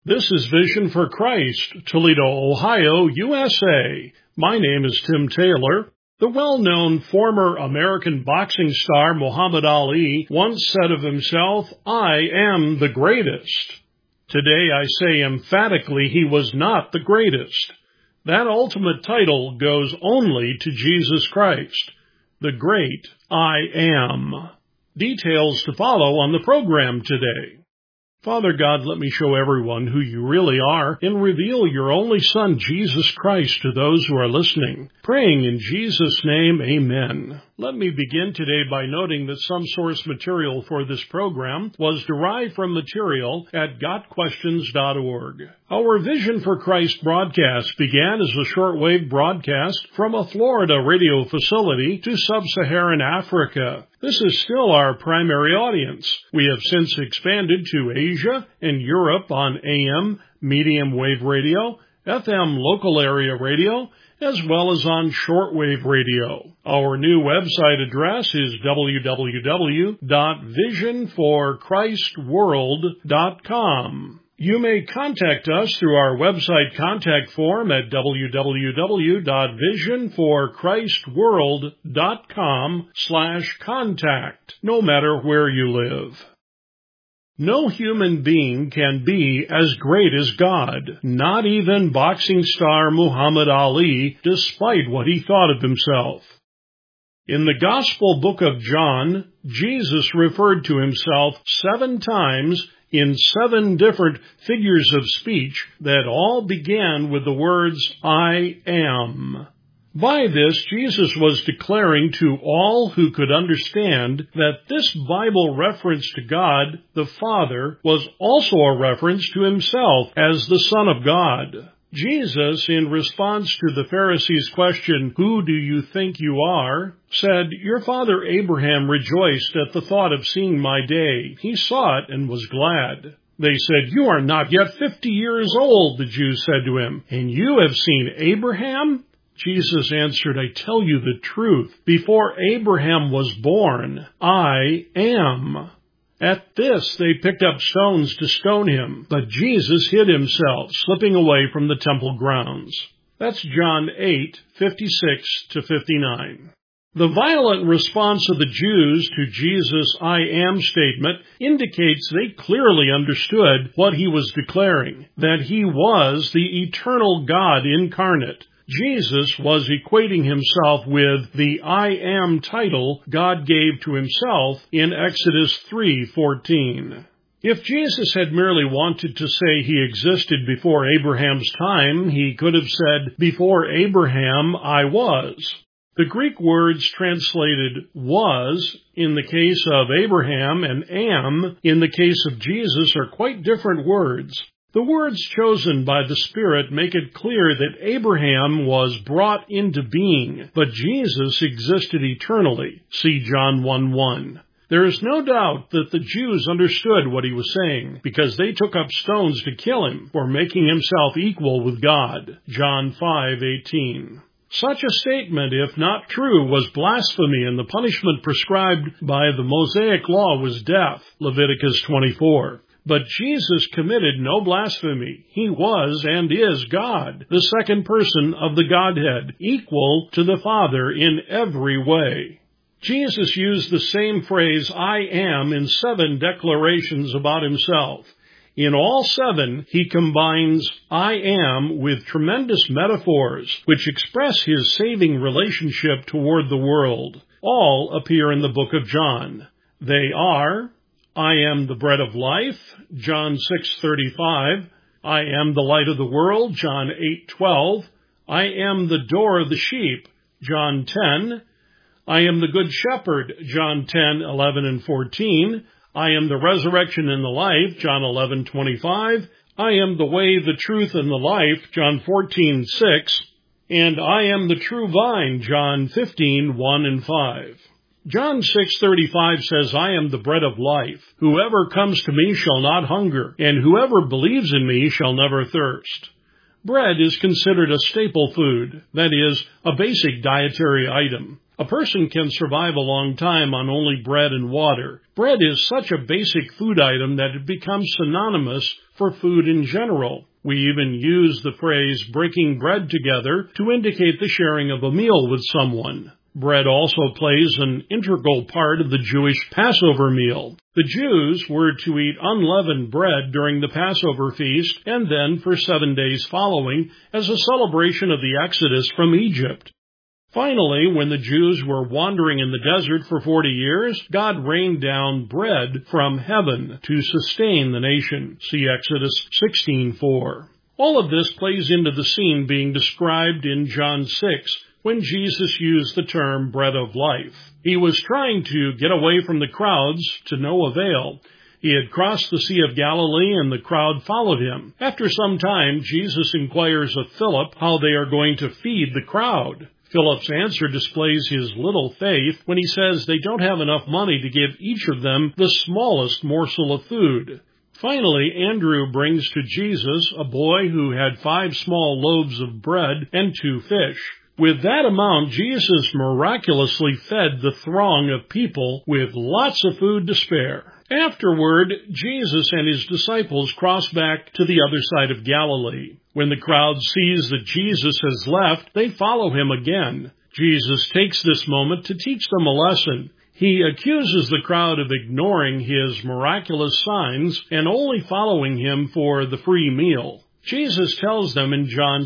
This is Vision for Christ, Toledo, Ohio, USA. My name is Tim Taylor. The well-known former American boxing star Muhammad Ali once said of himself, "I am the greatest." Today I say emphatically he was not the greatest. That ultimate title goes only to Jesus Christ, the great I Am. Details to follow on the program today. Father God, let me show everyone who you really are and reveal your only Son, Jesus Christ, to those who are listening. Praying in Jesus' name, amen. Let me begin today by noting that some source material for this program was derived from material at gotquestions.org. Our Vision for Christ broadcast began as a shortwave broadcast from a Florida radio facility to sub-Saharan Africa. This is still our primary audience. We have since expanded to Asia and Europe on AM, medium wave radio, FM local area radio, as well as on shortwave radio. Our new website address is www.visionforchristworld.com. You may contact us through our website contact form at www.visionforchristworld.com/contact, no matter where you live. No human being can be as great as God, not even boxing star Muhammad Ali, despite what he thought of himself. In the Gospel book of John, Jesus referred to himself 7 times in 7 different figures of speech that all began with the words, I am. By this, Jesus was declaring to all who could understand that this Bible reference to God, the Father, was also a reference to himself as the Son of God. Jesus, in response to the Pharisees' question, "Who do you think you are?" said, "Your father Abraham rejoiced at the thought of seeing my day. He saw it and was glad." They said, "You are not yet 50 years old," the Jews said to him, "and you have seen Abraham?" Jesus answered, "I tell you the truth. Before Abraham was born, I am." At this, they picked up stones to stone him, but Jesus hid himself, slipping away from the temple grounds. That's John 8:56-59. The violent response of the Jews to Jesus' I am statement indicates they clearly understood what he was declaring, that he was the eternal God incarnate. Jesus was equating himself with the I am title God gave to himself in Exodus 3:14. If Jesus had merely wanted to say he existed before Abraham's time, he could have said, "Before Abraham I was." The Greek words translated was in the case of Abraham and am in the case of Jesus are quite different words. The words chosen by the Spirit make it clear that Abraham was brought into being, but Jesus existed eternally. See John 1:1. There is no doubt that the Jews understood what he was saying, because they took up stones to kill him for making himself equal with God. John 5:18. Such a statement, if not true, was blasphemy, and the punishment prescribed by the Mosaic law was death. Leviticus 24. But Jesus committed no blasphemy. He was and is God, the second person of the Godhead, equal to the Father in every way. Jesus used the same phrase, I am, in 7 declarations about himself. In all 7, he combines I am with tremendous metaphors which express his saving relationship toward the world. All appear in the book of John. They are, I am the bread of life, John 6:35. I am the light of the world, John 8:12. I am the door of the sheep, John 10. I am the good shepherd, John 10:11 and 14. I am the resurrection and the life, John 11:25. I am the way, the truth, and the life, John 14:6. And I am the true vine, John 15:1 and 5. John 6:35 says, I am the bread of life. Whoever comes to me shall not hunger, and whoever believes in me shall never thirst. Bread is considered a staple food, that is, a basic dietary item. A person can survive a long time on only bread and water. Bread is such a basic food item that it becomes synonymous for food in general. We even use the phrase breaking bread together to indicate the sharing of a meal with someone. Bread also plays an integral part of the Jewish Passover meal. The Jews were to eat unleavened bread during the Passover feast and then for 7 days following as a celebration of the Exodus from Egypt. Finally, when the Jews were wandering in the desert for 40 years, God rained down bread from heaven to sustain the nation. See Exodus 16:4. All of this plays into the scene being described in John 6, when Jesus used the term bread of life. He was trying to get away from the crowds to no avail. He had crossed the Sea of Galilee and the crowd followed him. After some time, Jesus inquires of Philip how they are going to feed the crowd. Philip's answer displays his little faith when he says they don't have enough money to give each of them the smallest morsel of food. Finally, Andrew brings to Jesus a boy who had 5 small loaves of bread and 2 fish. With that amount, Jesus miraculously fed the throng of people with lots of food to spare. Afterward, Jesus and his disciples cross back to the other side of Galilee. When the crowd sees that Jesus has left, they follow him again. Jesus takes this moment to teach them a lesson. He accuses the crowd of ignoring his miraculous signs and only following him for the free meal. Jesus tells them in John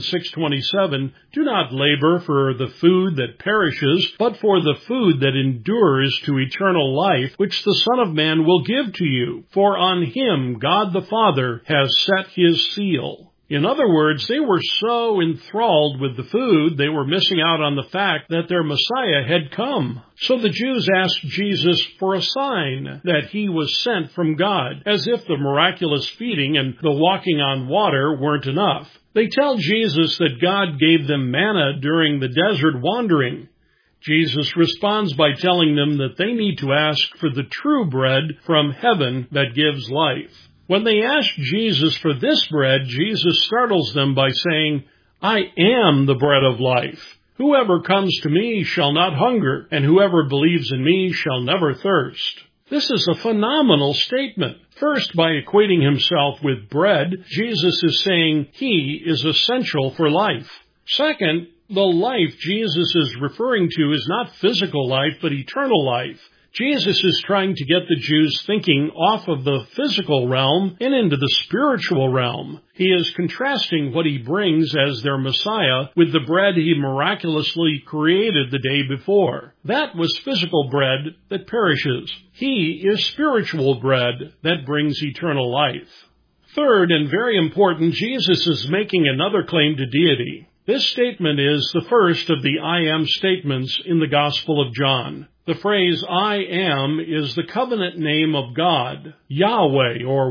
6:27, "Do not labor for the food that perishes, but for the food that endures to eternal life, which the Son of Man will give to you. For on him God the Father has set his seal." In other words, they were so enthralled with the food, they were missing out on the fact that their Messiah had come. So the Jews asked Jesus for a sign that he was sent from God, as if the miraculous feeding and the walking on water weren't enough. They tell Jesus that God gave them manna during the desert wandering. Jesus responds by telling them that they need to ask for the true bread from heaven that gives life. When they ask Jesus for this bread, Jesus startles them by saying, "I am the bread of life. Whoever comes to me shall not hunger, and whoever believes in me shall never thirst." This is a phenomenal statement. First, by equating himself with bread, Jesus is saying he is essential for life. Second, the life Jesus is referring to is not physical life, but eternal life. Jesus is trying to get the Jews thinking off of the physical realm and into the spiritual realm. He is contrasting what he brings as their Messiah with the bread he miraculously created the day before. That was physical bread that perishes. He is spiritual bread that brings eternal life. Third, and very important, Jesus is making another claim to deity. This statement is the first of the I am statements in the Gospel of John. The phrase I am is the covenant name of God, Yahweh or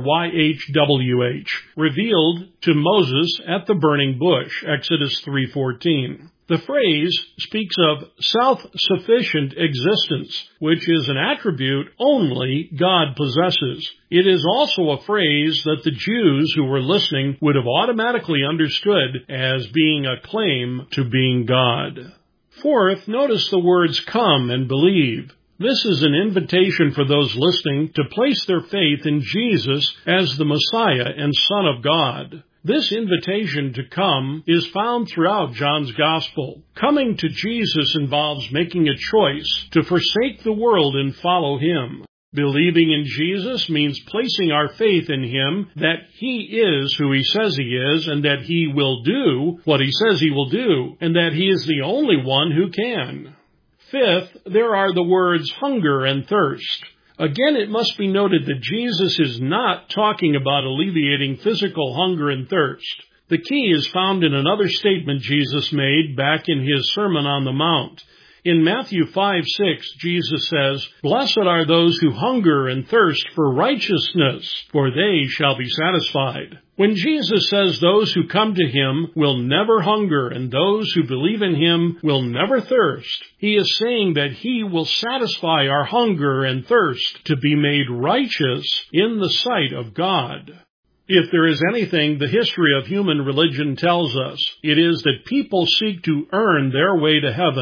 YHWH, revealed to Moses at the burning bush, Exodus 3:14. The phrase speaks of self-sufficient existence, which is an attribute only God possesses. It is also a phrase that the Jews who were listening would have automatically understood as being a claim to being God. Fourth, notice the words come and believe. This is an invitation for those listening to place their faith in Jesus as the Messiah and Son of God. This invitation to come is found throughout John's Gospel. Coming to Jesus involves making a choice to forsake the world and follow him. Believing in Jesus means placing our faith in him that he is who he says he is, and that he will do what he says he will do, and that he is the only one who can. Fifth, there are the words hunger and thirst. Again, it must be noted that Jesus is not talking about alleviating physical hunger and thirst. The key is found in another statement Jesus made back in his Sermon on the Mount. In Matthew 5:6, Jesus says, "Blessed are those who hunger and thirst for righteousness, for they shall be satisfied." When Jesus says those who come to him will never hunger and those who believe in him will never thirst, he is saying that he will satisfy our hunger and thirst to be made righteous in the sight of God. If there is anything the history of human religion tells us, it is that people seek to earn their way to heaven.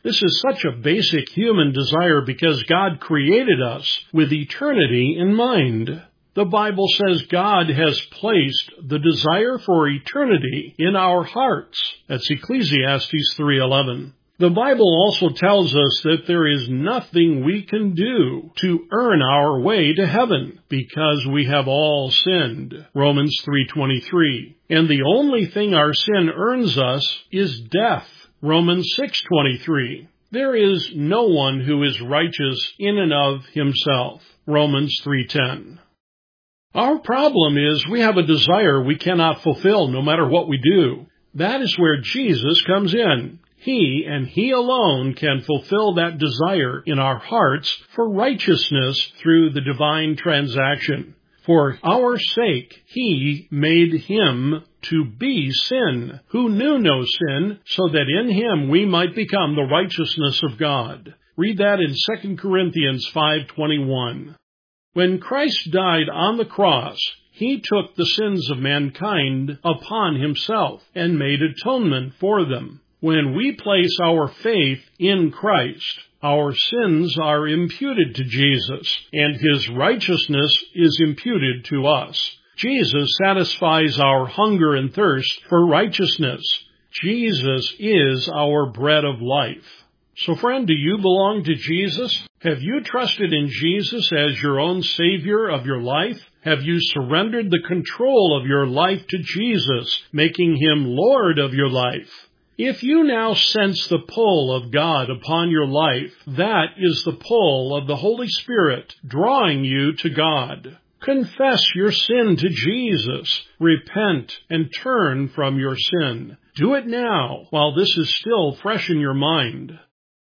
This is such a basic human desire because God created us with eternity in mind. The Bible says God has placed the desire for eternity in our hearts. That's Ecclesiastes 3:11. The Bible also tells us that there is nothing we can do to earn our way to heaven because we have all sinned. Romans 3:23. And the only thing our sin earns us is death. Romans 6:23. There is no one who is righteous in and of himself. Romans 3:10. Our problem is we have a desire we cannot fulfill no matter what we do. That is where Jesus comes in. He and He alone can fulfill that desire in our hearts for righteousness through the divine transaction. For our sake, He made Him to be sin, who knew no sin, so that in Him we might become the righteousness of God. Read that in 2 Corinthians 5:21. When Christ died on the cross, He took the sins of mankind upon Himself and made atonement for them. When we place our faith in Christ, our sins are imputed to Jesus, and His righteousness is imputed to us. Jesus satisfies our hunger and thirst for righteousness. Jesus is our bread of life. So friend, do you belong to Jesus? Have you trusted in Jesus as your own Savior of your life? Have you surrendered the control of your life to Jesus, making Him Lord of your life? If you now sense the pull of God upon your life, that is the pull of the Holy Spirit drawing you to God. Confess your sin to Jesus. Repent and turn from your sin. Do it now while this is still fresh in your mind.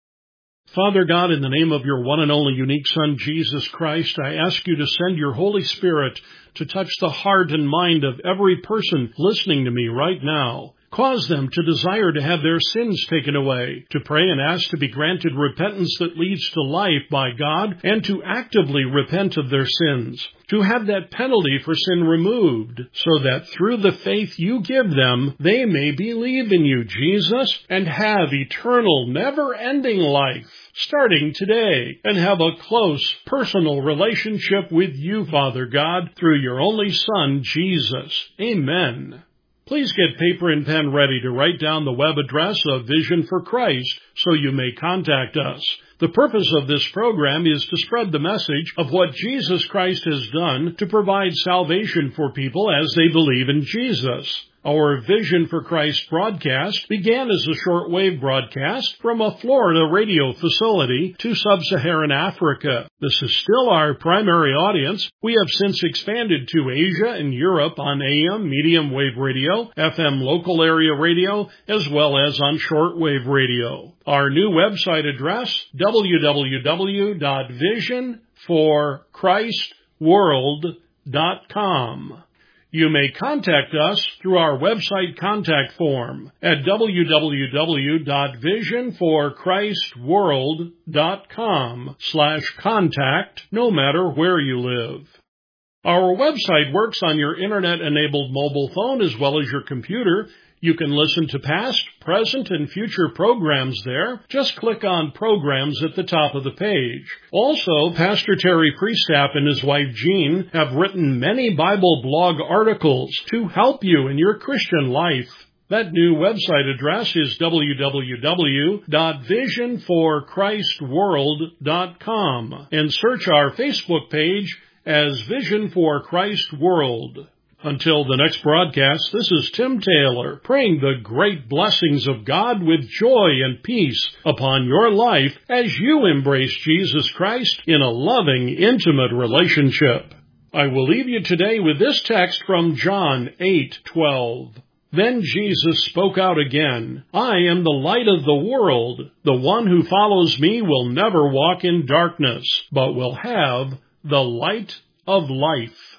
Father God, in the name of your one and only unique Son, Jesus Christ, I ask you to send your Holy Spirit to touch the heart and mind of every person listening to me right now. Cause them to desire to have their sins taken away, to pray and ask to be granted repentance that leads to life by God, and to actively repent of their sins, to have that penalty for sin removed, so that through the faith you give them, they may believe in you, Jesus, and have eternal, never-ending life, starting today, and have a close, personal relationship with you, Father God, through your only Son, Jesus. Amen. Please get paper and pen ready to write down the web address of Vision for Christ so you may contact us. The purpose of this program is to spread the message of what Jesus Christ has done to provide salvation for people as they believe in Jesus. Our Vision for Christ broadcast began as a shortwave broadcast from a Florida radio facility to sub-Saharan Africa. This is still our primary audience. We have since expanded to Asia and Europe on AM, medium wave radio, FM local area radio, as well as on shortwave radio. Our new website address, www.visionforchristworld.com. You may contact us through our website contact form at www.visionforchristworld.com/contact, no matter where you live. Our website works on your internet-enabled mobile phone as well as your computer. You can listen to past, present, and future programs there. Just click on Programs at the top of the page. Also, Pastor Terry Priestap and his wife Jean have written many Bible blog articles to help you in your Christian life. That new website address is www.visionforchristworld.com, and search our Facebook page as Vision for Christ World. Until the next broadcast, this is Tim Taylor, praying the great blessings of God with joy and peace upon your life as you embrace Jesus Christ in a loving, intimate relationship. I will leave you today with this text from John 8:12. Then Jesus spoke out again, I am the light of the world. The one who follows me will never walk in darkness, but will have the light of life.